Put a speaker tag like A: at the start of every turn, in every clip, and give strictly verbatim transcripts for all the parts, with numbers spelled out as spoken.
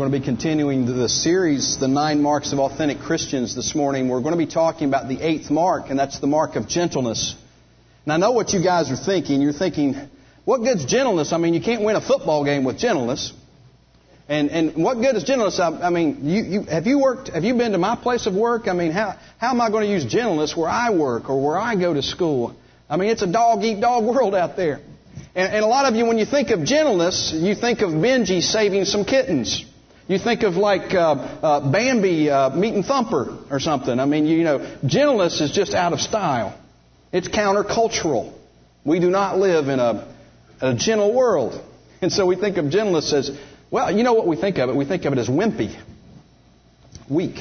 A: going to be continuing the series, The Nine Marks of Authentic Christians, this morning. We're going to be talking about the eighth mark, and that's the mark of gentleness. And I know what you guys are thinking. You're thinking, what good's gentleness? I mean, you can't win a football game with gentleness. And and what good is gentleness? I, I mean, you, you have you worked? Have you been to my place of work? I mean, how how am I going to use gentleness where I work or where I go to school? I mean, it's a dog-eat-dog world out there. And, and a lot of you, when you think of gentleness, you think of Benji saving some kittens. You think of like uh, uh, Bambi uh, meeting Thumper or something. I mean, you know, gentleness is just out of style. It's countercultural. We do not live in a, a gentle world. And so we think of gentleness as, well, you know what we think of it? We think of it as wimpy, weak.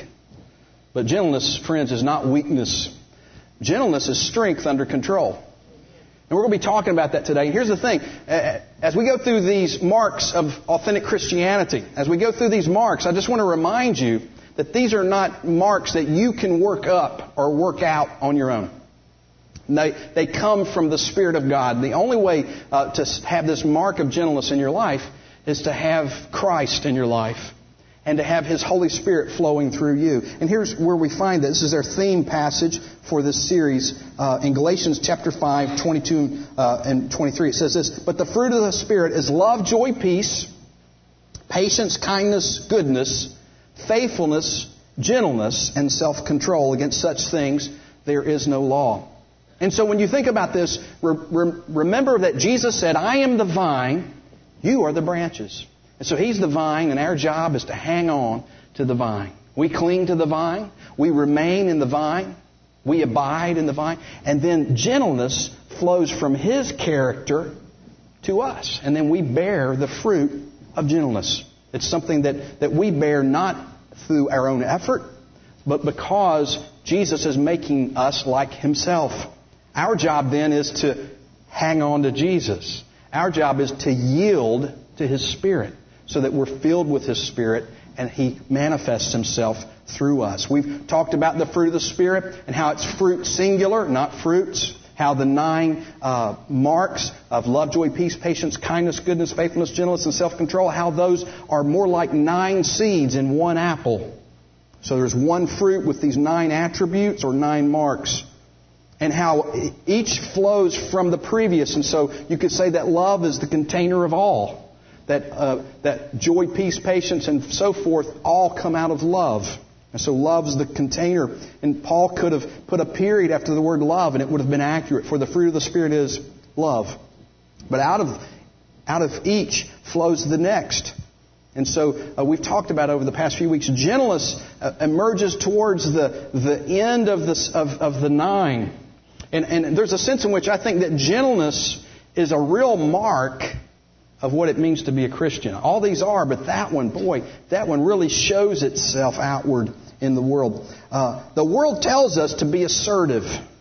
A: But gentleness, friends, is not weakness. Gentleness is strength under control. And we're going to be talking about that today. Here's the thing. As we go through these marks of authentic Christianity, as we go through these marks, I just want to remind you that these are not marks that you can work up or work out on your own. They, they come from the Spirit of God. The only way uh, to have this mark of gentleness in your life is to have Christ in your life and to have His Holy Spirit flowing through you. And here's where we find that. This is our theme passage for this series uh, in Galatians chapter five, twenty-two uh, and twenty-three. It says this, "But the fruit of the Spirit is love, joy, peace, patience, kindness, goodness, faithfulness, gentleness, and self-control. Against such things there is no law." And so when you think about this, re- re- remember that Jesus said, "I am the vine, you are the branches." And so He's the vine, and our job is to hang on to the vine. We cling to the vine. We remain in the vine. We abide in the vine. And then gentleness flows from His character to us. And then we bear the fruit of gentleness. It's something that, that we bear not through our own effort, but because Jesus is making us like Himself. Our job then is to hang on to Jesus. Our job is to yield to His Spirit so that we're filled with His Spirit and He manifests Himself through us. We've talked about the fruit of the Spirit and how it's fruit singular, not fruits. How the nine uh, marks of love, joy, peace, patience, kindness, goodness, faithfulness, gentleness, and self-control, how those are more like nine seeds in one apple. So there's one fruit with these nine attributes or nine marks. And how each flows from the previous. And so you could say that love is the container of all. That uh, that joy, peace, patience, and so forth all come out of love. And so love's the container. And Paul could have put a period after the word love and it would have been accurate. For the fruit of the Spirit is love. But out of out of each flows the next. And so uh, we've talked about over the past few weeks, gentleness uh, emerges towards the, the end of, this, of, of the nine. And, and there's a sense in which I think that gentleness is a real mark of what it means to be a Christian. All these are, but that one, boy, that one really shows itself outward in the world. Uh, the world tells us to be assertive,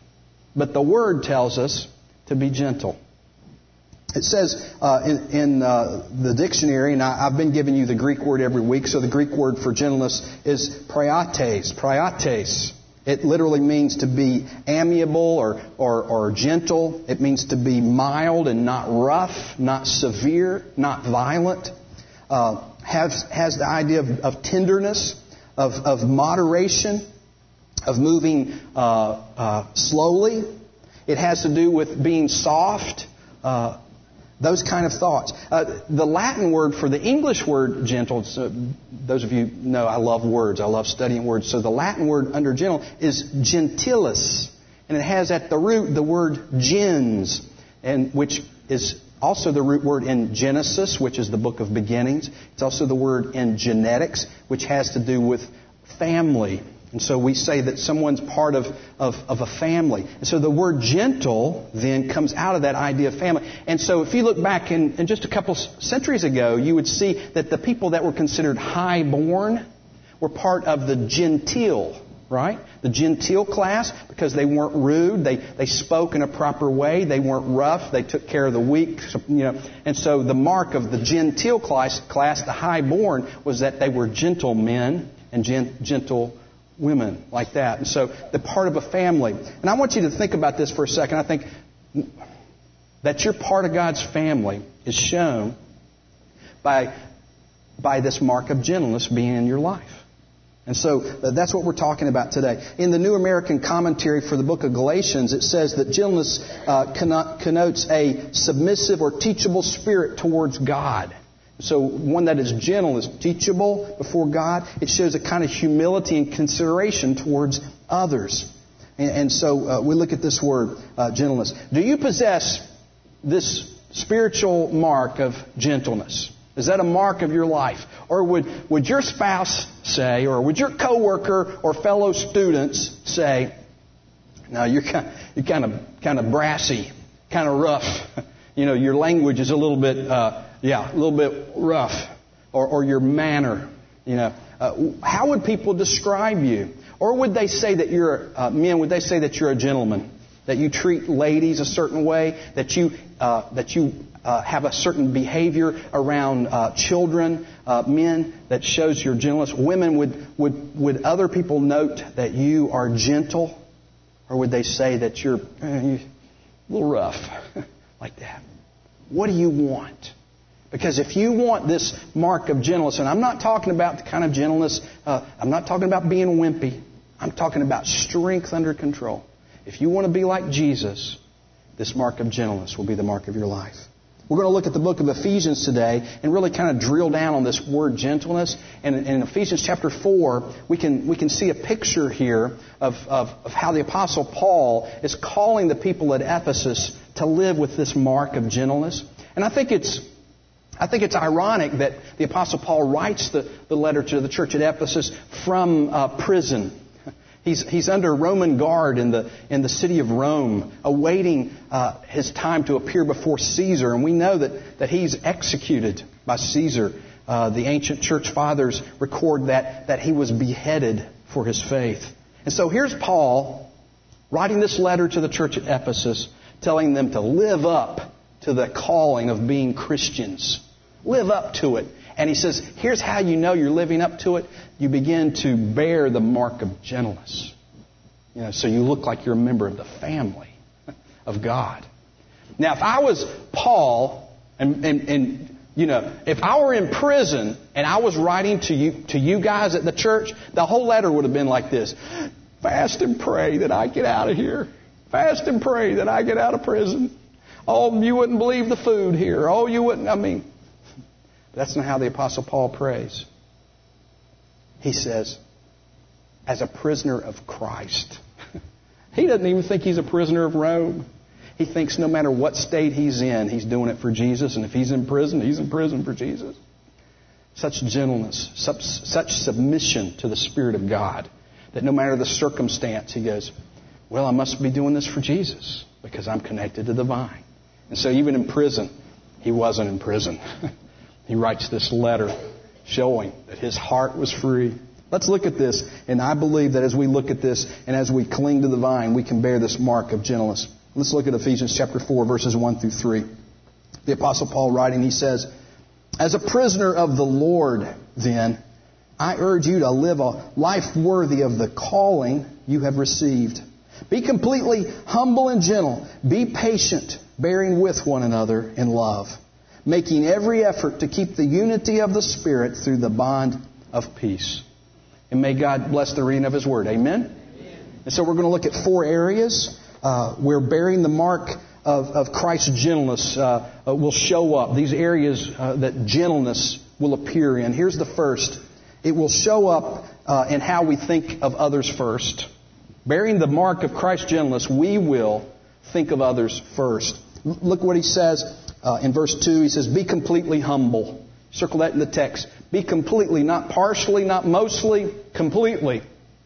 A: but the Word tells us to be gentle. It says uh, in, in uh, the dictionary, and I, I've been giving you the Greek word every week, so the Greek word for gentleness is priates, priates. It literally means to be amiable or, or, or gentle. It means to be mild and not rough, not severe, not violent. Uh, has, has the idea of, of tenderness, of, of moderation, of moving uh, uh, slowly. It has to do with being soft. Uh, Those kind of thoughts. Uh, the Latin word for the English word gentle, so those of you know I love words. I love studying words. So the Latin word under gentle is gentilis. And it has at the root the word gens, and which is also the root word in Genesis, which is the book of beginnings. It's also the word in genetics, which has to do with family. And so we say that someone's part of, of, of a family. And so the word gentle then comes out of that idea of family. And so if you look back in, in just a couple centuries ago, you would see that the people that were considered high-born were part of the gentile, right? The gentile class, because they weren't rude. They, they spoke in a proper way. They weren't rough. They took care of the weak. You know. And so the mark of the gentile class, class the high-born, was that they were gentle men and gen, gentle women like that. And so they're part of a family. And I want you to think about this for a second. I think that you're part of God's family is shown by by this mark of gentleness being in your life. And so that's what we're talking about today. In the New American Commentary for the book of Galatians, it says that gentleness uh, connotes a submissive or teachable spirit towards God. So one that is gentle is teachable before God. It shows a kind of humility and consideration towards others. And, and so uh, we look at this word, uh, gentleness. Do you possess this spiritual mark of gentleness? Is that a mark of your life? Or would, would your spouse say, or would your coworker or fellow students say, no, you're kind, you're kind of kind of brassy, kind of rough. You know, your language is a little bit, uh, yeah, a little bit rough. Or, or your manner, you know. Uh, how would people describe you? Or would they say that you're, uh, men, would they say that you're a gentleman? That you treat ladies a certain way? That you, uh, that you uh, have a certain behavior around uh, children, uh, men, that shows your gentleness? Women, would, would, would other people note that you are gentle? Or would they say that you're, eh, you're a little rough? Like that. What do you want? Because if you want this mark of gentleness, and I'm not talking about the kind of gentleness, uh, I'm not talking about being wimpy. I'm talking about strength under control. If you want to be like Jesus, this mark of gentleness will be the mark of your life. We're going to look at the book of Ephesians today and really kind of drill down on this word gentleness. And in Ephesians chapter four, we can we can see a picture here of, of, of how the Apostle Paul is calling the people at Ephesus to live with this mark of gentleness. And I think it's I think it's ironic that the Apostle Paul writes the, the letter to the church at Ephesus from uh, prison. He's, he's under Roman guard in the, in the city of Rome, awaiting uh, his time to appear before Caesar. And we know that, that he's executed by Caesar. Uh, the ancient church fathers record that, that he was beheaded for his faith. And so here's Paul writing this letter to the church at Ephesus, telling them to live up to the calling of being Christians. Live up to it. And he says, here's how you know you're living up to it. You begin to bear the mark of gentleness. You know, so you look like you're a member of the family of God. Now, if I was Paul, and, and, and you know, if I were in prison and I was writing to you to you guys at the church, the whole letter would have been like this: fast and pray that I get out of here. Fast and pray that I get out of prison. Oh, you wouldn't believe the food here. Oh, you wouldn't. I mean, that's not how the Apostle Paul prays. He says, as a prisoner of Christ. He doesn't even think he's a prisoner of Rome. He thinks no matter what state he's in, he's doing it for Jesus. And if he's in prison, he's in prison for Jesus. Such gentleness, such, such submission to the Spirit of God, that no matter the circumstance, he goes, well, I must be doing this for Jesus because I'm connected to the vine. And so even in prison, he wasn't in prison. He writes this letter showing that his heart was free. Let's look at this. And I believe that as we look at this and as we cling to the vine, we can bear this mark of gentleness. Let's look at Ephesians chapter four, verses one through three. The Apostle Paul writing, he says, as a prisoner of the Lord, then, I urge you to live a life worthy of the calling you have received. Be completely humble and gentle. Be patient, bearing with one another in love, making every effort to keep the unity of the Spirit through the bond of peace. And may God bless the reading of His Word. Amen? Amen. And so we're going to look at four areas uh, where bearing the mark of, of Christ's gentleness uh, uh, will show up. These areas uh, that gentleness will appear in. Here's the first. It will show up uh, in how we think of others first. Bearing the mark of Christ's gentleness, we will think of others first. Look what he says uh, in verse two. He says, be completely humble. Circle that in the text. Be completely, not partially, not mostly, completely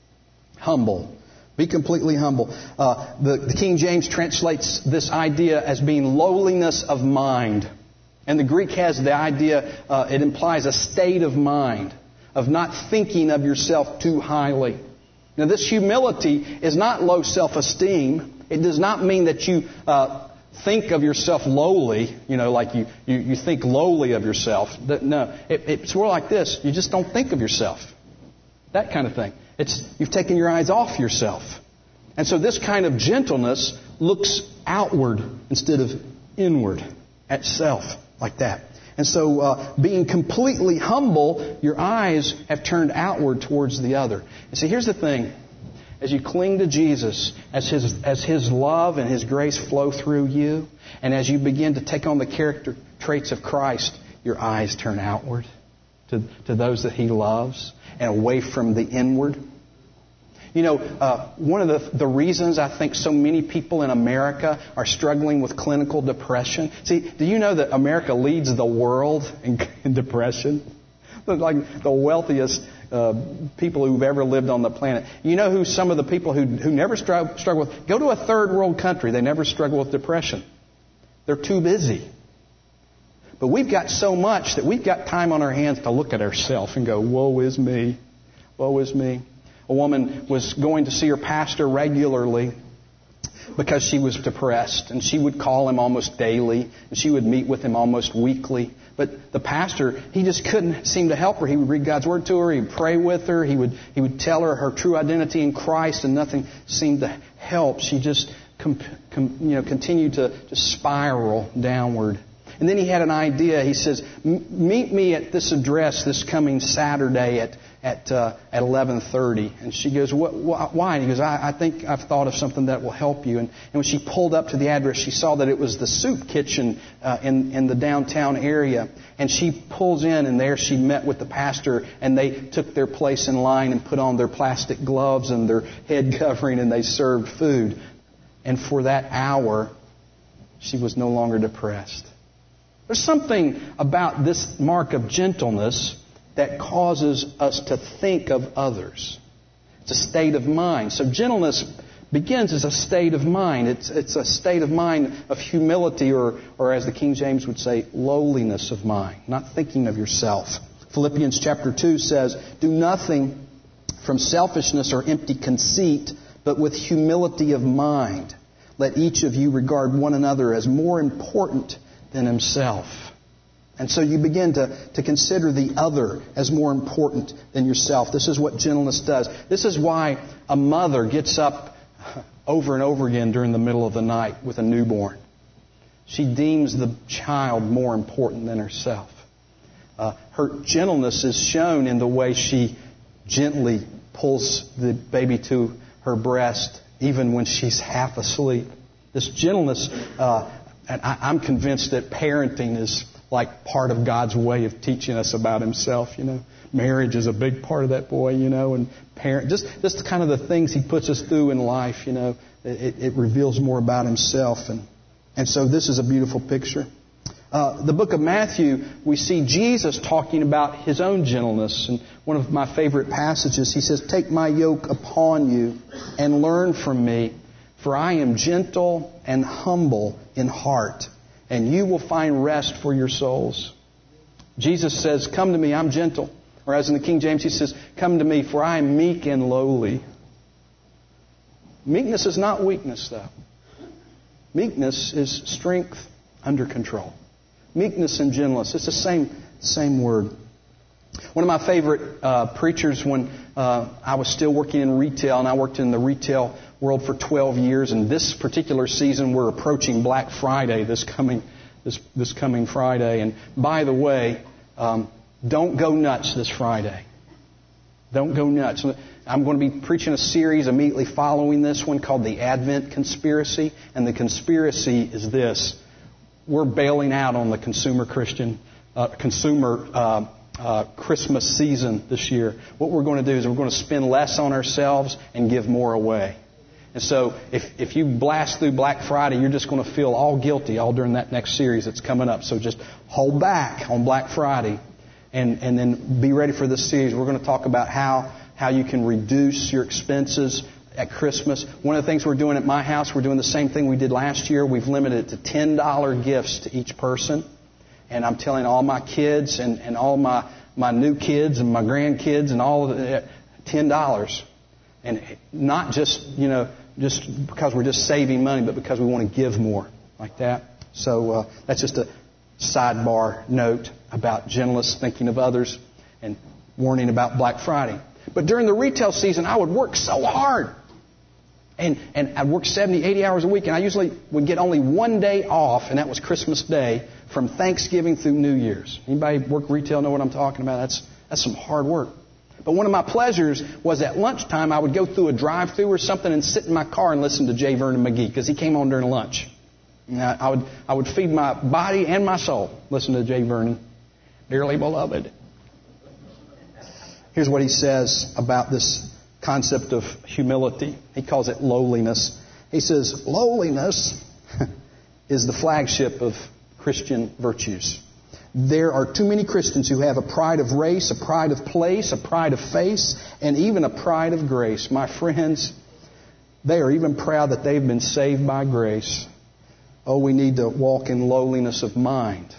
A: humble. Be completely humble. Uh, the, the King James translates this idea as being lowliness of mind. And the Greek has the idea, uh, it implies a state of mind, of not thinking of yourself too highly. Now, this humility is not low self-esteem. It does not mean that you uh, think of yourself lowly, you know, like you, you, you think lowly of yourself. No, it, it's more like this. You just don't think of yourself. That kind of thing. It's you've taken your eyes off yourself. And so this kind of gentleness looks outward instead of inward at self, like that. And so uh, being completely humble, your eyes have turned outward towards the other. And see, here's the thing. As you cling to Jesus, as His, as His love and His grace flow through you, and as you begin to take on the character traits of Christ, your eyes turn outward to, to those that He loves and away from the inward. You know, uh, one of the, the reasons I think so many people in America are struggling with clinical depression. See, do you know that America leads the world in, in depression? Like the wealthiest uh, people who've ever lived on the planet. You know who some of the people who, who never struggle, struggle with? Go to a third world country. They never struggle with depression. They're too busy. But we've got so much that we've got time on our hands to look at ourselves and go, woe is me. Woe is me. A woman was going to see her pastor regularly because she was depressed, and she would call him almost daily, and she would meet with him almost weekly. But the pastor, he just couldn't seem to help her. He would read God's Word to her, he would pray with her, he would he would tell her her true identity in Christ, and nothing seemed to help. She just com, com, you know continued to, to spiral downward. And then he had an idea. He says, meet me at this address this coming Saturday at at uh, at eleven thirty. And she goes, what, why? And he goes, I, I think I've thought of something that will help you. And, and when she pulled up to the address, she saw that it was the soup kitchen uh, in, in the downtown area. And she pulls in, and there she met with the pastor, and they took their place in line and put on their plastic gloves and their head covering, and they served food. And for that hour, she was no longer depressed. There's something about this mark of gentleness that causes us to think of others. It's a state of mind. So gentleness begins as a state of mind. It's, it's a state of mind of humility, or, or as the King James would say, lowliness of mind, not thinking of yourself. Philippians chapter two says, do nothing from selfishness or empty conceit, but with humility of mind. Let each of you regard one another as more important than himself. And so you begin to, to consider the other as more important than yourself. This is what gentleness does. This is why a mother gets up over and over again during the middle of the night with a newborn. She deems the child more important than herself. Uh, her gentleness is shown in the way she gently pulls the baby to her breast even when she's half asleep. This gentleness, uh, and I, I'm convinced that parenting is like part of God's way of teaching us about Himself, you know. Marriage is a big part of that, boy, you know, and parent, just, just kind of the things He puts us through in life, you know. It, it reveals more about Himself. And, and so this is a beautiful picture. Uh, the book of Matthew, we see Jesus talking about His own gentleness. And one of my favorite passages, He says, take my yoke upon you and learn from me, for I am gentle and humble in heart, and you will find rest for your souls. Jesus says, come to me, I'm gentle. Or as in the King James, He says, come to me, for I am meek and lowly. Meekness is not weakness, though. Meekness is strength under control. Meekness and gentleness, it's the same, same word. One of my favorite uh, preachers when uh, I was still working in retail, and I worked in the retail world for twelve years, and this particular season we're approaching Black Friday this coming this this coming Friday. And by the way, um, don't go nuts this Friday. Don't go nuts. I'm going to be preaching a series immediately following this one called The Advent Conspiracy, and the conspiracy is this: we're bailing out on the consumer Christian uh, consumer. Uh, Uh, Christmas season this year. What we're going to do is we're going to spend less on ourselves and give more away. And so if, if you blast through Black Friday, you're just going to feel all guilty all during that next series that's coming up. So just hold back on Black Friday and, and then be ready for this series. We're going to talk about how, how you can reduce your expenses at Christmas. One of the things we're doing at my house, we're doing the same thing we did last year. We've limited it to ten dollars gifts to each person. And I'm telling all my kids and, and all my, my new kids and my grandkids and all of the, ten dollars. And not just, you know, just because we're just saving money, but because we want to give more like that. So uh, that's just a sidebar note about gentleness, thinking of others, and warning about Black Friday. But during the retail season, I would work so hard. And, and I'd work seventy, eighty hours a week, and I usually would get only one day off, and that was Christmas Day, from Thanksgiving through New Year's. Anybody work retail know what I'm talking about? That's, that's some hard work. But one of my pleasures was at lunchtime, I would go through a drive-thru or something and sit in my car and listen to J. Vernon McGee, because he came on during lunch. And I, I would I would feed my body and my soul, listen to J. Vernon. Dearly beloved. Here's what he says about this concept of humility. He calls it lowliness. He says, lowliness is the flagship of Christian virtues. There are too many Christians who have a pride of race, a pride of place, a pride of face, and even a pride of grace. My friends, they are even proud that they've been saved by grace. Oh, we need to walk in lowliness of mind.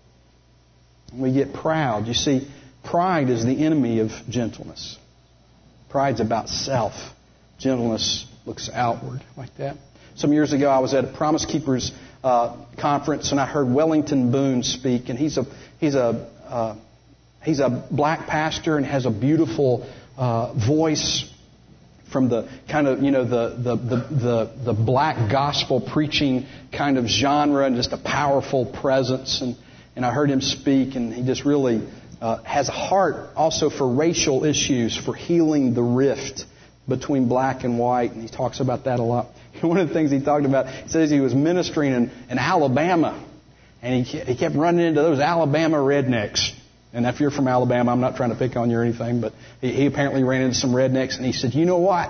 A: We get proud. You see, pride is the enemy of gentleness. Pride's about self. Gentleness looks outward like that. Some years ago, I was at a Promise Keepers uh, conference, and I heard Wellington Boone speak. And he's a he's a uh, he's a black pastor and has a beautiful uh, voice from the kind of you know the the the the, the black gospel preaching kind of genre, and just a powerful presence. And and I heard him speak, and he just really uh, has a heart also for racial issues, for healing the rift between black and white, and he talks about that a lot. One of the things he talked about, he says he was ministering in, in Alabama, and he, he kept running into those Alabama rednecks. And if you're from Alabama, I'm not trying to pick on you or anything, but he, he apparently ran into some rednecks, and he said, you know what?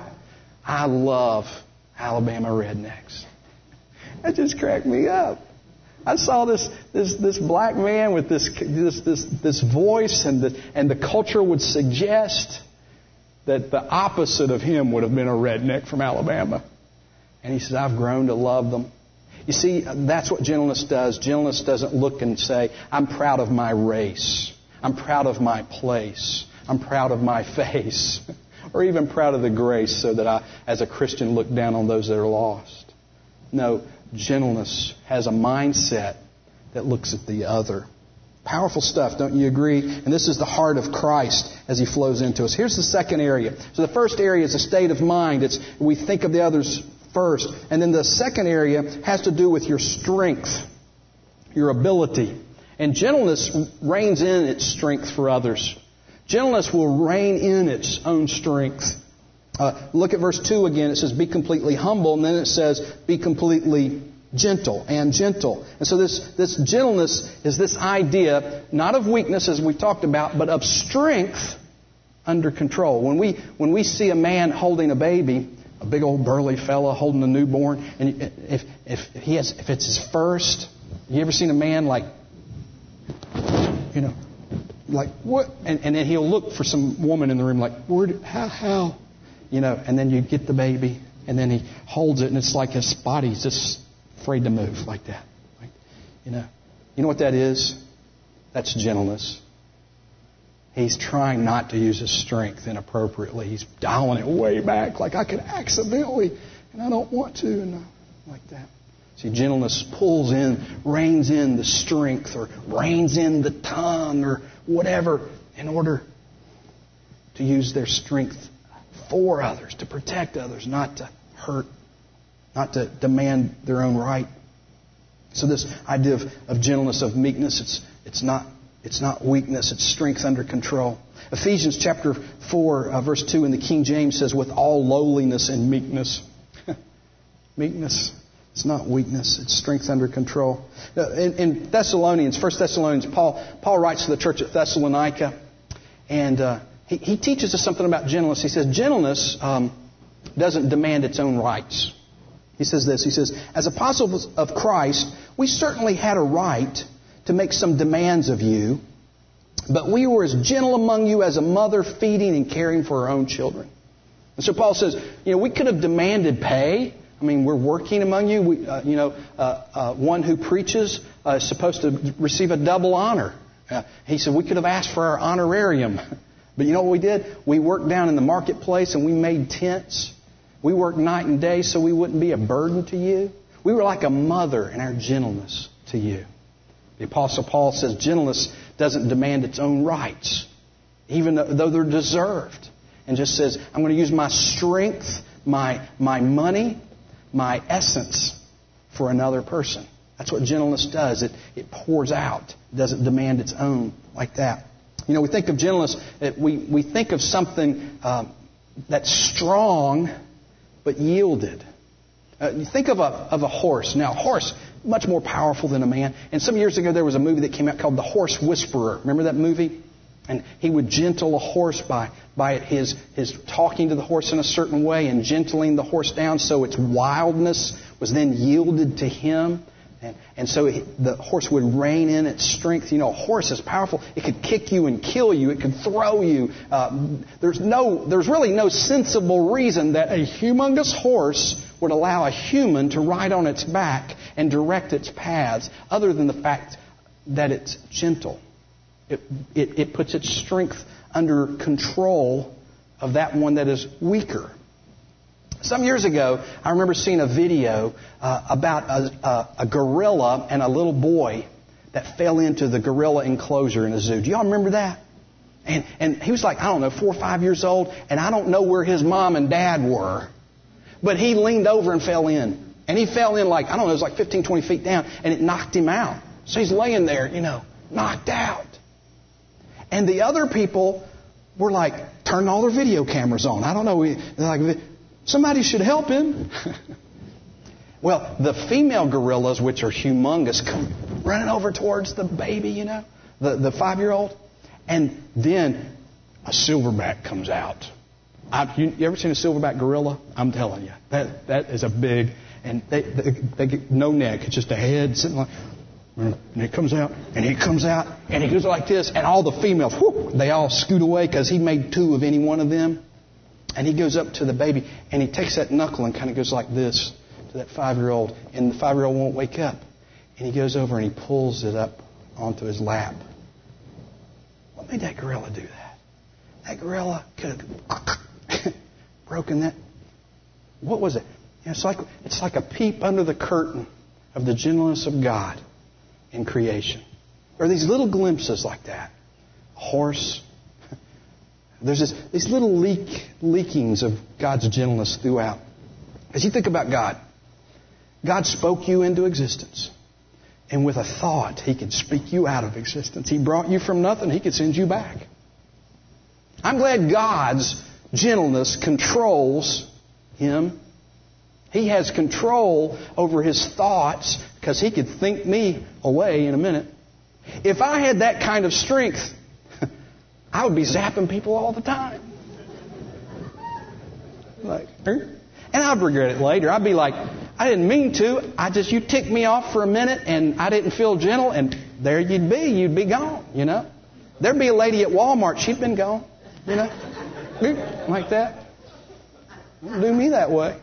A: I love Alabama rednecks. That just cracked me up. I saw this this this black man with this this this this voice, and the and the culture would suggest that the opposite of him would have been a redneck from Alabama. And he says, I've grown to love them. You see, that's what gentleness does. Gentleness doesn't look and say, I'm proud of my race. I'm proud of my place. I'm proud of my face. Or even proud of the grace so that I, as a Christian, look down on those that are lost. No, gentleness has a mindset that looks at the other. Powerful stuff, don't you agree? And this is the heart of Christ as He flows into us. Here's the second area. So the first area is a state of mind. It's we think of the others first. And then the second area has to do with your strength, your ability. And gentleness reigns in its strength for others. Gentleness will reign in its own strength. Uh, look at verse two again. It says, be completely humble. And then it says, be completely gentle and gentle. And so this, this gentleness is this idea, not of weakness as we talked about, but of strength under control. When we when we see a man holding a baby, a big old burly fella holding a newborn, and if if he has if it's his first, you ever seen a man like, you know, like what? And, and then he'll look for some woman in the room, like where? Did, how? How? You know, and then you get the baby, and then he holds it, and it's like his body's just afraid to move like that. Like, you know, you know what that is? That's gentleness. He's trying not to use his strength inappropriately. He's dialing it way back, like I could accidentally, and I don't want to, and like that. See, gentleness pulls in, reins in the strength, or reins in the tongue, or whatever, in order to use their strength for others, to protect others, not to hurt, not to demand their own right. So this idea of, of gentleness, of meekness, it's it's not it's not weakness, it's strength under control. Ephesians chapter four, uh, verse two in the King James says, with all lowliness and meekness. Meekness. It's not weakness. It's strength under control. In, in Thessalonians, First Thessalonians, Paul Paul writes to the church at Thessalonica, and uh, he, he teaches us something about gentleness. He says, gentleness um, doesn't demand its own rights. He says this. He says, as apostles of Christ, we certainly had a right to make some demands of you, but we were as gentle among you as a mother feeding and caring for her own children. And so Paul says, you know, we could have demanded pay. I mean, we're working among you. We, uh, you know, uh, uh, one who preaches uh, is supposed to receive a double honor. Uh, he said we could have asked for our honorarium. But you know what we did? We worked down in the marketplace and we made tents. We worked night and day so we wouldn't be a burden to you. We were like a mother in our gentleness to you. The Apostle Paul says gentleness doesn't demand its own rights, even though they're deserved. And just says, I'm going to use my strength, my, my money, my essence for another person. That's what gentleness does. It, it pours out. It doesn't demand its own like that. You know, we think of gentleness, we, we think of something um, that's strong but yielded. Uh, you think of a, of a horse. Now, a horse, much more powerful than a man. And some years ago there was a movie that came out called The Horse Whisperer. Remember that movie? And he would gentle a horse by, by his, his talking to the horse in a certain way and gentling the horse down so its wildness was then yielded to him. And, and so it, the horse would rein in its strength. You know, a horse is powerful. It could kick you and kill you. It could throw you. Uh, there's no, there's really no sensible reason that a humongous horse would allow a human to ride on its back and direct its paths, other than the fact that it's gentle. It, it, it puts its strength under control of that one that is weaker. Some years ago, I remember seeing a video uh, about a, a, a gorilla and a little boy that fell into the gorilla enclosure in a zoo. Do y'all remember that? And, and he was like, I don't know, four or five years old, and I don't know where his mom and dad were. But he leaned over and fell in. And he fell in like, I don't know, it was like fifteen, twenty feet down, and it knocked him out. So he's laying there, you know, knocked out. And the other people were like, turning all their video cameras on. I don't know, they're like, somebody should help him. Well, the female gorillas, which are humongous, come running over towards the baby, you know, the, the five-year-old. And then a silverback comes out. I, you, you ever seen a silverback gorilla? I'm telling you, that that is a big, and they, they, they get no neck. It's just a head sitting like, and it comes out, and he comes out, and he goes like this, and all the females, whoop, they all scoot away because he made two of any one of them. And he goes up to the baby, and he takes that knuckle and kind of goes like this to that five-year-old. And the five-year-old won't wake up. And he goes over and he pulls it up onto his lap. What made that gorilla do that? That gorilla could have broken that. What was it? You know, it's like it's like a peep under the curtain of the gentleness of God in creation. There are these little glimpses like that. A horse. There's this, these little leak, leakings of God's gentleness throughout. As you think about God, God spoke you into existence. And with a thought, He could speak you out of existence. He brought you from nothing. He could send you back. I'm glad God's gentleness controls Him. He has control over His thoughts because He could think me away in a minute. If I had that kind of strength, I would be zapping people all the time. Like, and I'd regret it later. I'd be like, I didn't mean to. I just, you ticked me off for a minute and I didn't feel gentle, and there you'd be. You'd be gone, you know. There'd be a lady at Walmart. She'd been gone, you know. Like that. Don't do me that way.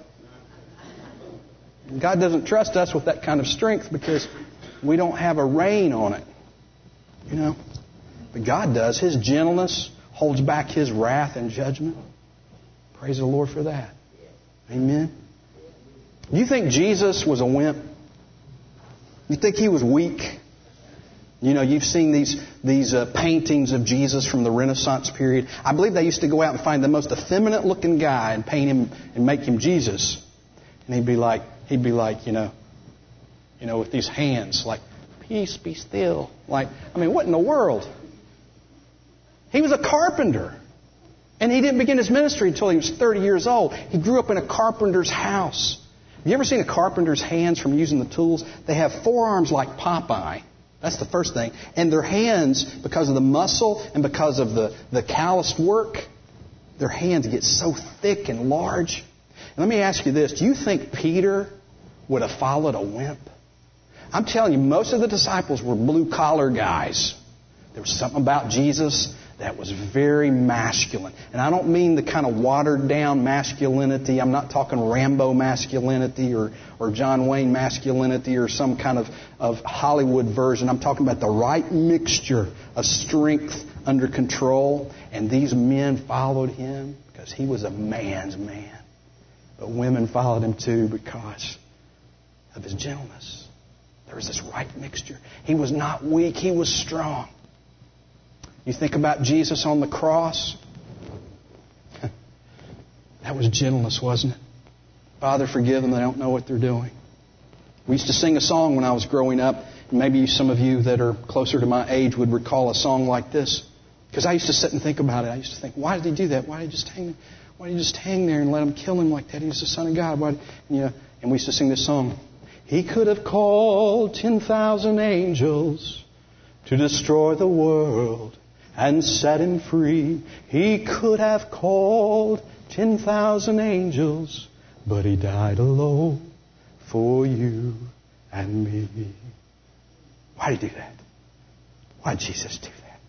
A: God doesn't trust us with that kind of strength because we don't have a rein on it, you know. But God does. His gentleness holds back His wrath and judgment. Praise the Lord for that. Amen. Do you think Jesus was a wimp? You think He was weak? You know, you've seen these these uh, paintings of Jesus from the Renaissance period. I believe they used to go out and find the most effeminate looking guy and paint him and make him Jesus. And he'd be like, he'd be like, you know, you know, with these hands, like, peace, be still. Like, I mean, what in the world? He was a carpenter. And he didn't begin his ministry until he was thirty years old. He grew up in a carpenter's house. Have you ever seen a carpenter's hands from using the tools? They have forearms like Popeye. That's the first thing. And their hands, because of the muscle and because of the, the calloused work, their hands get so thick and large. And let me ask you this. Do you think Peter would have followed a wimp? I'm telling you, most of the disciples were blue-collar guys. There was something about Jesus that was very masculine. And I don't mean the kind of watered-down masculinity. I'm not talking Rambo masculinity or, or John Wayne masculinity or some kind of, of Hollywood version. I'm talking about the right mixture of strength under control. And these men followed Him because He was a man's man. But women followed Him too because of His gentleness. There was this right mixture. He was not weak. He was strong. You think about Jesus on the cross. That was gentleness, wasn't it? Father, forgive them. They don't know what they're doing. We used to sing a song when I was growing up. Maybe some of you that are closer to my age would recall a song like this. Because I used to sit and think about it. I used to think, why did he do that? Why did he just hang there? Why did he just hang there and let him kill him like that? He's the Son of God. Why? And, you know, and we used to sing this song. He could have called ten thousand angels to destroy the world and set him free. He could have called ten thousand angels, but he died alone for you and me. Why did he do that? Why did Jesus do that?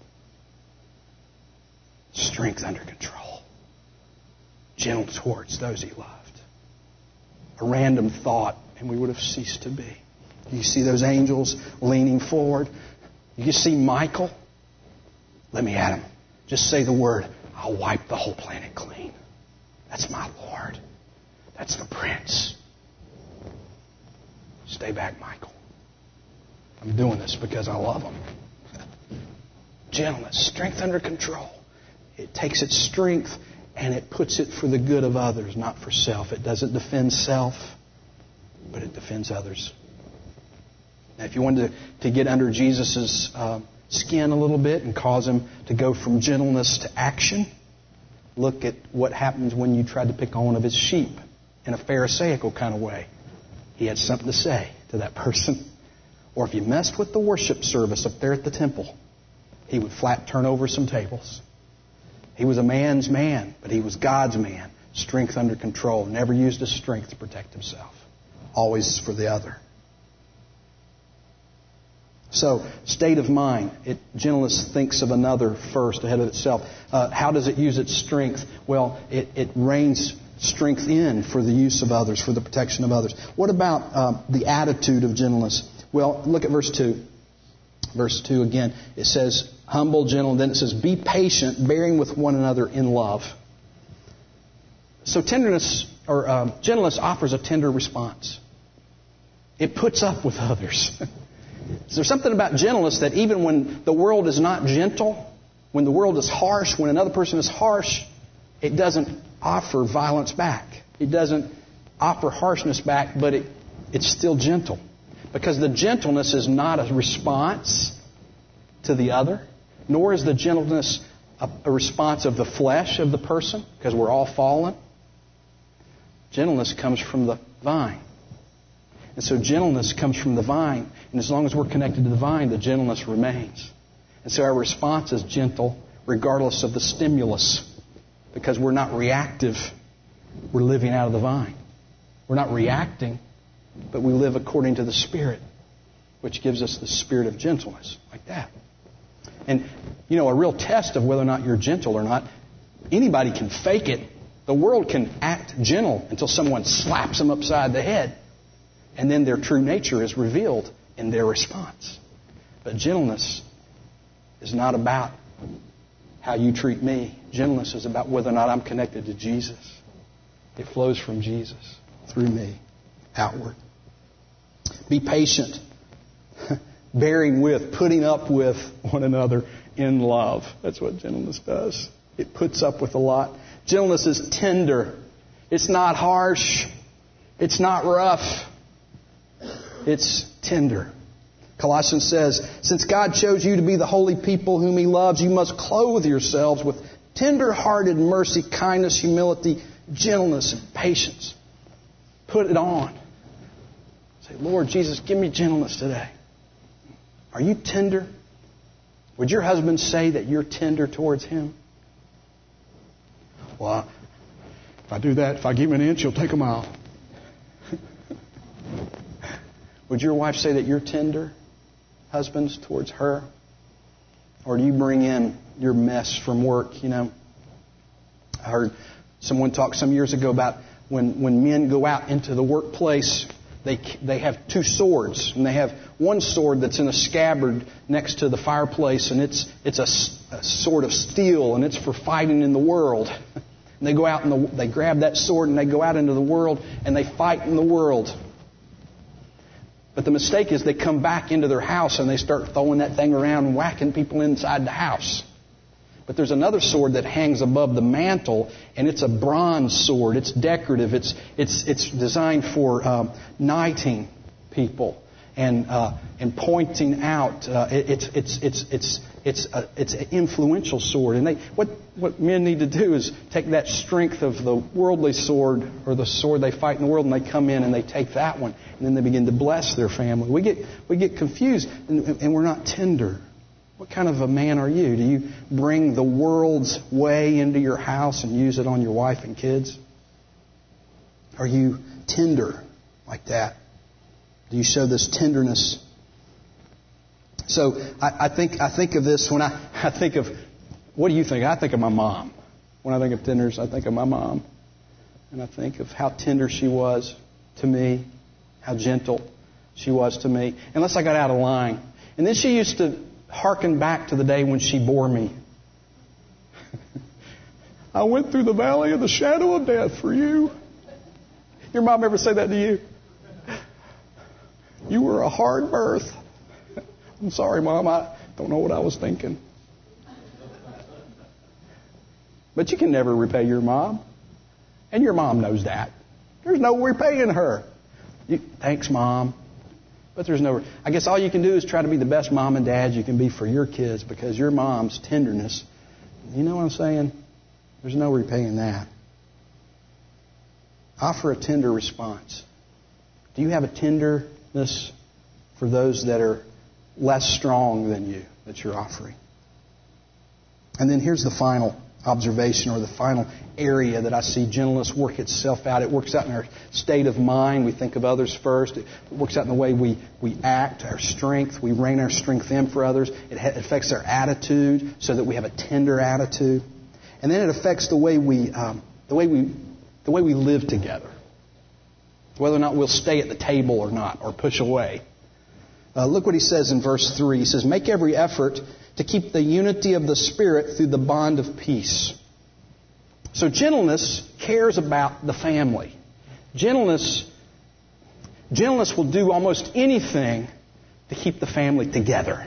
A: Strength under control. Gentle towards those he loved. A random thought, and we would have ceased to be. You see those angels leaning forward. You see Michael. Let me at him. Just say the word. I'll wipe the whole planet clean. That's my Lord. That's the Prince. Stay back, Michael. I'm doing this because I love him. Gentleness, strength under control. It takes its strength and it puts it for the good of others, not for self. It doesn't defend self, but it defends others. Now, if you wanted to, to get under Jesus' uh, skin a little bit and cause him to go from gentleness to action, look at what happens when you tried to pick on one of his sheep in a Pharisaical kind of way. He had something to say to that person. Or if you messed with the worship service up there at the temple, he would flat turn over some tables. He was a man's man, but he was God's man. Strength under control. Never used his strength to protect himself. Always for the other. So, state of mind. It, gentleness thinks of another first ahead of itself. Uh, how does it use its strength? Well, it, it reins strength in for the use of others, for the protection of others. What about uh, the attitude of gentleness? Well, look at verse two. Verse two again. It says, humble, gentle. And then it says, be patient, bearing with one another in love. So tenderness or uh, gentleness offers a tender response. It puts up with others. So there's something about gentleness that even when the world is not gentle, when the world is harsh, when another person is harsh, it doesn't offer violence back. It doesn't offer harshness back, but it, it's still gentle. Because the gentleness is not a response to the other, nor is the gentleness a, a response of the flesh of the person, because we're all fallen. Gentleness comes from the vine. And so gentleness comes from the vine. And as long as we're connected to the vine, the gentleness remains. And so our response is gentle regardless of the stimulus. Because we're not reactive. We're living out of the vine. We're not reacting, but we live according to the Spirit, which gives us the spirit of gentleness, like that. And, you know, a real test of whether or not you're gentle or not, anybody can fake it. The world can act gentle until someone slaps them upside the head. And then their true nature is revealed in their response. But gentleness is not about how you treat me. Gentleness is about whether or not I'm connected to Jesus. It flows from Jesus through me, outward. Be patient, bearing with, putting up with one another in love. That's what gentleness does. It puts up with a lot. Gentleness is tender. It's not harsh. It's not rough. It's tender. Colossians says, since God chose you to be the holy people whom He loves, you must clothe yourselves with tender-hearted mercy, kindness, humility, gentleness, and patience. Put it on. Say, Lord Jesus, give me gentleness today. Are you tender? Would your husband say that you're tender towards him? Well, if I do that, if I give him an inch, he'll take a mile. Would your wife say that you're tender, husbands, towards her? Or do you bring in your mess from work, you know? I heard someone talk some years ago about when, when men go out into the workplace, they they have two swords. And they have one sword that's in a scabbard next to the fireplace, and it's it's a, a sword of steel, and it's for fighting in the world. And they go out and the, they grab that sword and they go out into the world and they fight in the world. But the mistake is they come back into their house and they start throwing that thing around and whacking people inside the house. But there's another sword that hangs above the mantle, and it's a bronze sword. It's decorative. It's it's it's designed for um, knighting people and uh, and pointing out. Uh, it, it's it's it's it's it's a, it's an influential sword. And they what what men need to do is take that strength of the worldly sword or the sword they fight in the world, and they come in and they take that one, and then they begin to bless their family. We get we get confused, and, and we're not tender. What kind of a man are you? Do you bring the world's way into your house and use it on your wife and kids? Are you tender like that? Do you show this tenderness? So I, I think I think of this when I, I think of, what do you think? I think of my mom. When I think of tenderness, I think of my mom. And I think of how tender she was to me, how gentle she was to me, unless I got out of line. And then she used to harken back to the day when she bore me. I went through the valley of the shadow of death for you. Your mom ever say that to you? You were a hard birth. I'm sorry, Mom. I don't know what I was thinking. But you can never repay your mom. And your mom knows that. There's no repaying her. You, thanks, Mom. But there's no... I guess all you can do is try to be the best mom and dad you can be for your kids, because your mom's tenderness, you know what I'm saying? There's no repaying that. Offer a tender response. Do you have a tenderness for those that are less strong than you that you're offering? And then here's the final observation, or the final area that I see gentleness work itself out. It works out in our state of mind. We think of others first. It works out in the way we, we act, our strength. We rein our strength in for others. It ha- affects our attitude so that we have a tender attitude. And then it affects the way we um, the way we the way we live together. Whether or not we'll stay at the table or not, or push away. Uh, look what he says in verse three. He says, "Make every effort to keep the unity of the Spirit through the bond of peace." So gentleness cares about the family. Gentleness, gentleness will do almost anything to keep the family together.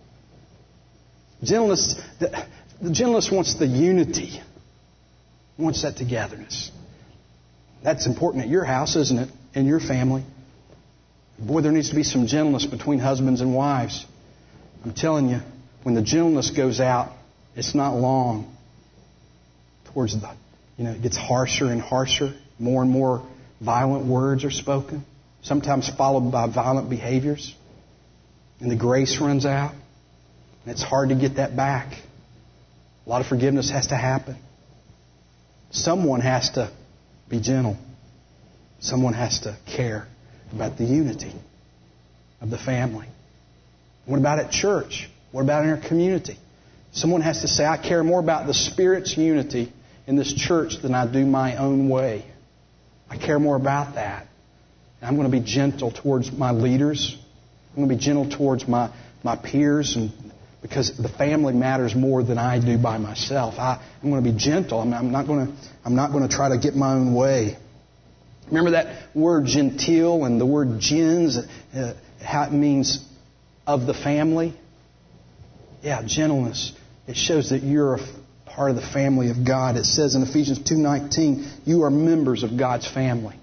A: Gentleness, the, the gentleness wants the unity, wants that togetherness. That's important at your house, isn't it? In your family. Boy, there needs to be some gentleness between husbands and wives. I'm telling you, when the gentleness goes out, it's not long. Towards the, you know, it gets harsher and harsher. More and more violent words are spoken. Sometimes followed by violent behaviors. And the grace runs out. And it's hard to get that back. A lot of forgiveness has to happen. Someone has to be gentle. Someone has to care about the unity of the family. What about at church? What about in our community? Someone has to say, I care more about the Spirit's unity in this church than I do my own way. I care more about that. And I'm going to be gentle towards my leaders. I'm going to be gentle towards my, my peers, and because the family matters more than I do by myself. I, I'm going to be gentle. I'm, I'm not going to. I'm not going to try to get my own way. Remember that word gentile and the word gens, uh, how it means of the family? Yeah, gentleness. It shows that you're a part of the family of God. It says in Ephesians two nineteen, you are members of God's family.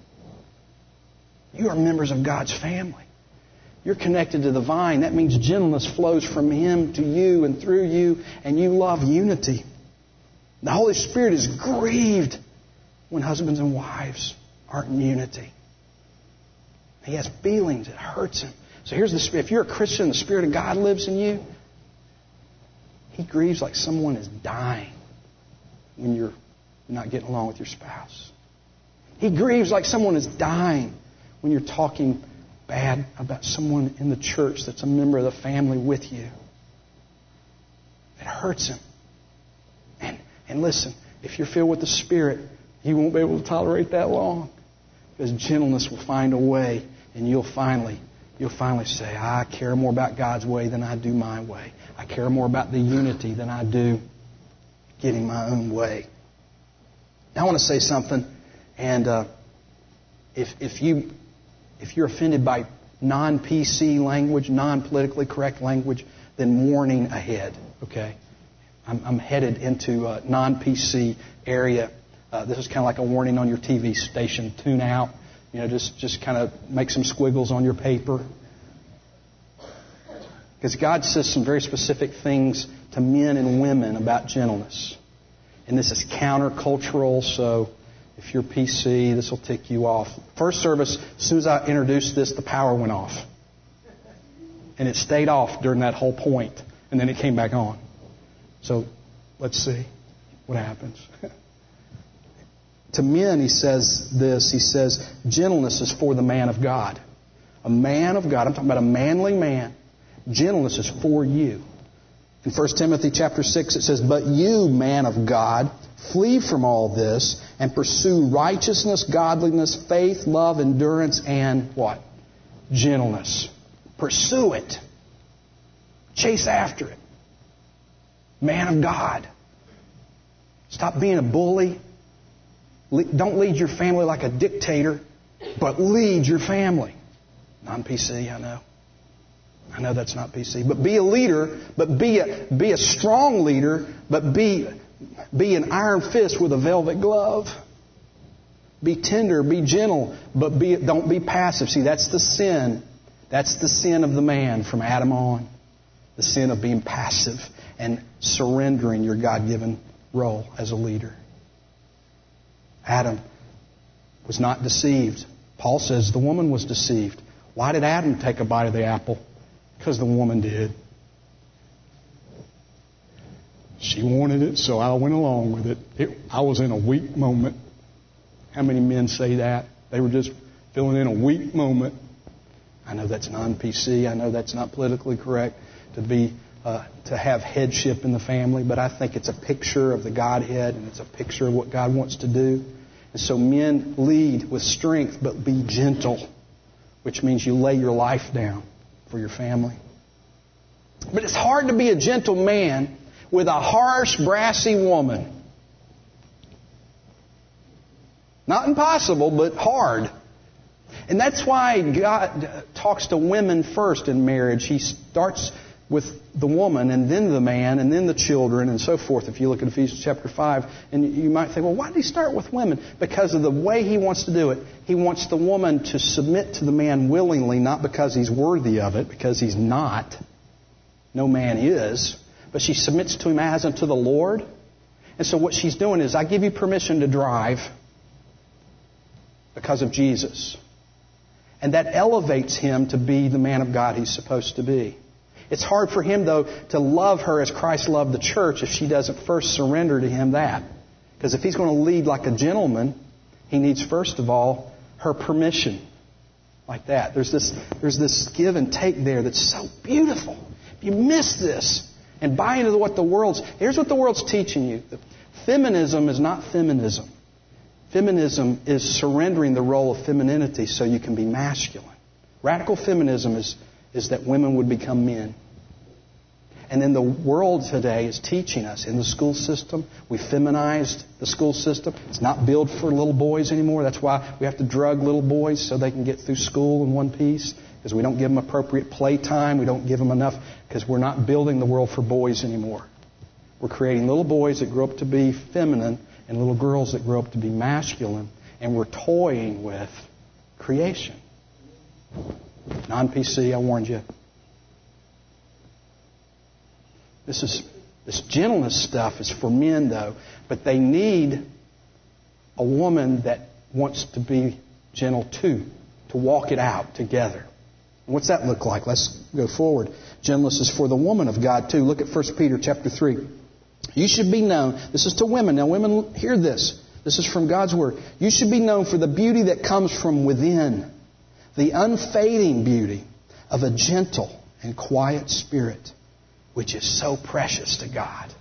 A: You are members of God's family. You're connected to the vine. That means gentleness flows from Him to you and through you, and you love unity. The Holy Spirit is grieved when husbands and wives aren't in unity. He has feelings. It hurts Him. So here's the if you're a Christian, the Spirit of God lives in you. He grieves like someone is dying when you're not getting along with your spouse. He grieves like someone is dying when you're talking bad about someone in the church that's a member of the family with you. It hurts Him. And, and listen, if you're filled with the Spirit, you won't be able to tolerate that long. Because gentleness will find a way, and you'll finally, you'll finally say, I care more about God's way than I do my way. I care more about the unity than I do getting my own way. Now I want to say something, and uh, if if you if you're offended by non-P C language, non-politically correct language, then warning ahead. Okay, I'm, I'm headed into a non-P C area. Uh, this is kind of like a warning on your T V station. Tune out. You know, just, just kind of make some squiggles on your paper. Because God says some very specific things to men and women about gentleness. And this is countercultural, so if you're P C, this will tick you off. First service, as soon as I introduced this, the power went off. And it stayed off during that whole point, and then it came back on. So let's see what happens. To men, he says this. He says, gentleness is for the man of God. A man of God. I'm talking about a manly man. Gentleness is for you. In First Timothy chapter six, it says, but you, man of God, flee from all this and pursue righteousness, godliness, faith, love, endurance, and what? Gentleness. Pursue it. Chase after it. Man of God. Stop being a bully. Don't lead your family like a dictator, but lead your family. Non-P C, I know. I know that's not P C. But be a leader, but be a, be a strong leader, but be, be an iron fist with a velvet glove. Be tender, be gentle, but be, don't be passive. See, that's the sin. That's the sin of the man from Adam on. The sin of being passive and surrendering your God-given role as a leader. Adam was not deceived. Paul says the woman was deceived. Why did Adam take a bite of the apple? Because the woman did. She wanted it, so I went along with it. it. I was in a weak moment. How many men say that? They were just feeling in a weak moment. I know that's non-P C. I know that's not politically correct to be uh, to have headship in the family, but I think it's a picture of the Godhead, and it's a picture of what God wants to do. And so men lead with strength, but be gentle, which means you lay your life down for your family. But it's hard to be a gentle man with a harsh, brassy woman. Not impossible, but hard. And that's why God talks to women first in marriage. He starts with the woman, and then the man, and then the children, and so forth. If you look at Ephesians chapter five, and you might think, well, why did he start with women? Because of the way he wants to do it. He wants the woman to submit to the man willingly, not because he's worthy of it, because he's not. No man is. But she submits to him as unto the Lord. And so what she's doing is, I give you permission to drive because of Jesus. And that elevates him to be the man of God he's supposed to be. It's hard for him, though, to love her as Christ loved the church if she doesn't first surrender to him that. Because if he's going to lead like a gentleman, he needs, first of all, her permission. Like that. There's this, there's this give and take there that's so beautiful. If you miss this and buy into what the world's... Here's what the world's teaching you. Feminism is not feminism. Feminism is surrendering the role of femininity so you can be masculine. Radical feminism is, is that women would become men. And then the world today is teaching us in the school system. We feminized the school system. It's not built for little boys anymore. That's why we have to drug little boys so they can get through school in one piece. Because we don't give them appropriate play time. We don't give them enough because we're not building the world for boys anymore. We're creating little boys that grow up to be feminine and little girls that grow up to be masculine. And we're toying with creation. Non-P C, I warned you. This is this gentleness stuff is for men, though. But they need a woman that wants to be gentle, too. To walk it out together. And what's that look like? Let's go forward. Gentleness is for the woman of God, too. Look at First Peter chapter three. You should be known. This is to women. Now, women, hear this. This is from God's Word. You should be known for the beauty that comes from within. The unfading beauty of a gentle and quiet spirit, which is so precious to God.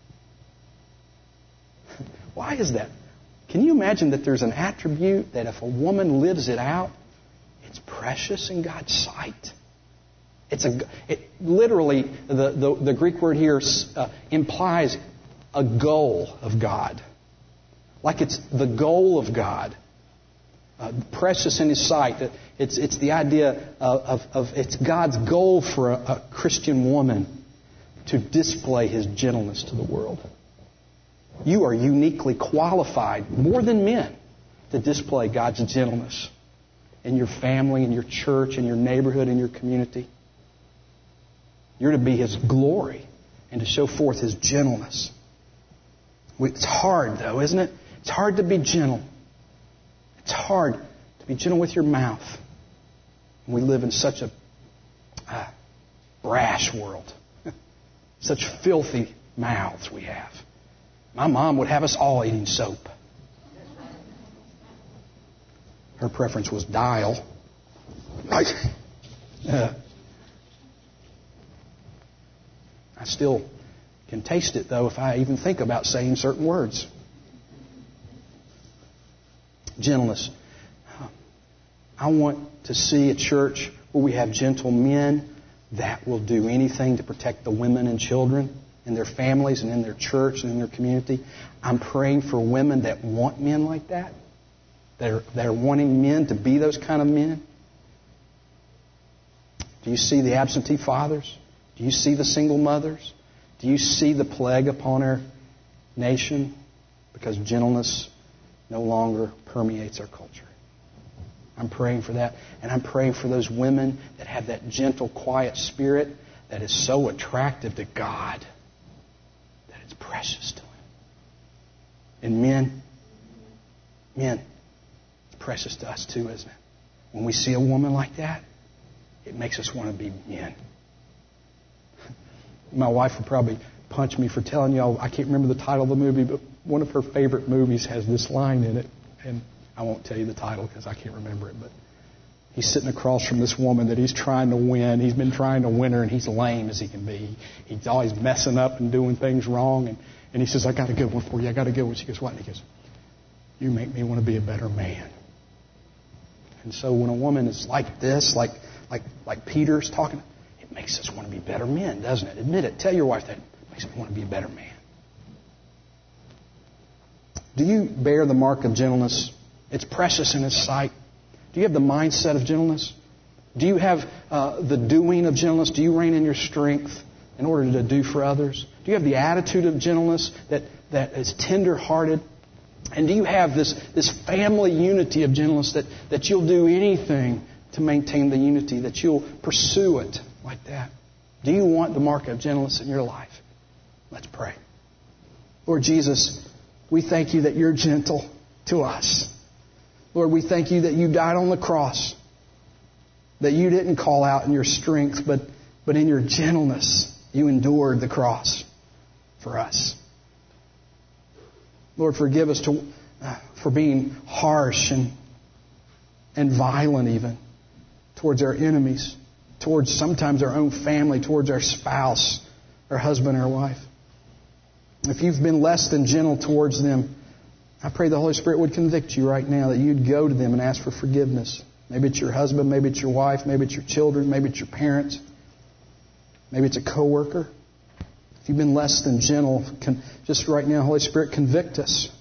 A: Why is that? Can you imagine that there's an attribute that if a woman lives it out, it's precious in God's sight? It's a, it, literally, the, the, the Greek word here uh, implies a goal of God. Like it's the goal of God. Uh, precious in His sight. It's, it's the idea of, of, of it's God's goal for a, a Christian woman to display His gentleness to the world. You are uniquely qualified, more than men, to display God's gentleness in your family, in your church, in your neighborhood, in your community. You're to be His glory and to show forth His gentleness. It's hard, though, isn't it? It's hard to be gentle. It's hard to be gentle with your mouth. We live in such a uh, brash world. Such filthy mouths we have. My mom would have us all eating soap. Her preference was Dial. Right? Uh, I still can taste it, though, if I even think about saying certain words. Gentleness. I want to see a church where we have gentle men that will do anything to protect the women and children in their families and in their church and in their community. I'm praying for women that want men like that. That are, that are wanting men to be those kind of men. Do you see the absentee fathers? Do you see the single mothers? Do you see the plague upon our nation? Because gentleness no longer permeates our culture. I'm praying for that. And I'm praying for those women that have that gentle, quiet spirit that is so attractive to God that it's precious to Him. And men, men, it's precious to us too, isn't it? When we see a woman like that, it makes us want to be men. My wife would probably punch me for telling y'all, I can't remember the title of the movie, but one of her favorite movies has this line in it. And I won't tell you the title because I can't remember it. But he's sitting across from this woman that he's trying to win. He's been trying to win her, and he's lame as he can be. He's always messing up and doing things wrong. And, and he says, I got a good one for you. I got a good one. She goes, what? And he goes, you make me want to be a better man. And so when a woman is like this, like like like Peter's talking, it makes us want to be better men, doesn't it? Admit it. Tell your wife that. It makes me want to be a better man. Do you bear the mark of gentleness? It's precious in His sight. Do you have the mindset of gentleness? Do you have uh, the doing of gentleness? Do you rein in your strength in order to do for others? Do you have the attitude of gentleness that, that is tender-hearted? And do you have this, this family unity of gentleness that, that you'll do anything to maintain the unity, that you'll pursue it like that? Do you want the mark of gentleness in your life? Let's pray. Lord Jesus, we thank You that You're gentle to us. Lord, we thank You that You died on the cross, that You didn't call out in Your strength, but, but in Your gentleness, You endured the cross for us. Lord, forgive us to, uh, for being harsh and, and violent even towards our enemies, towards sometimes our own family, towards our spouse, our husband, our wife. If you've been less than gentle towards them, I pray the Holy Spirit would convict you right now, that you'd go to them and ask for forgiveness. Maybe it's your husband, maybe it's your wife, maybe it's your children, maybe it's your parents, maybe it's a coworker. If you've been less than gentle, can, just right now, Holy Spirit, convict us.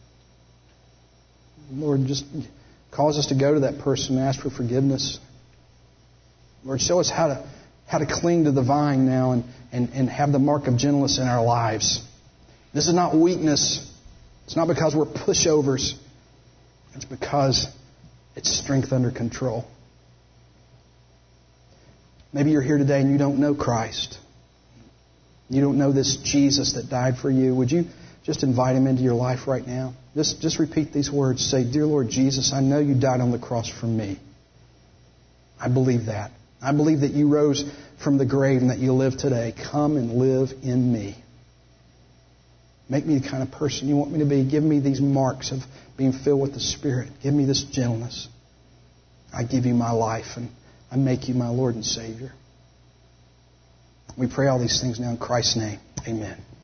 A: Lord, just cause us to go to that person and ask for forgiveness. Lord, show us how to how to cling to the vine now and, and, and have the mark of gentleness in our lives. This is not weakness. It's not because we're pushovers. It's because it's strength under control. Maybe you're here today and you don't know Christ. You don't know this Jesus that died for you. Would you just invite Him into your life right now? Just, just repeat these words. Say, Dear Lord Jesus, I know You died on the cross for me. I believe that. I believe that You rose from the grave and that You live today. Come and live in me. Make me the kind of person You want me to be. Give me these marks of being filled with the Spirit. Give me this gentleness. I give You my life and I make You my Lord and Savior. We pray all these things now in Christ's name. Amen.